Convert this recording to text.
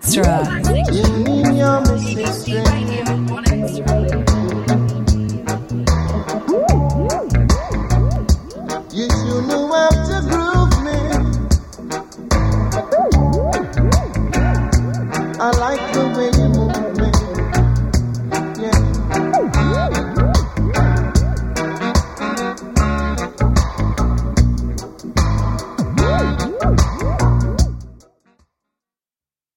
Extra. You need your missing strength. You shouldn't have to groove me. I like the way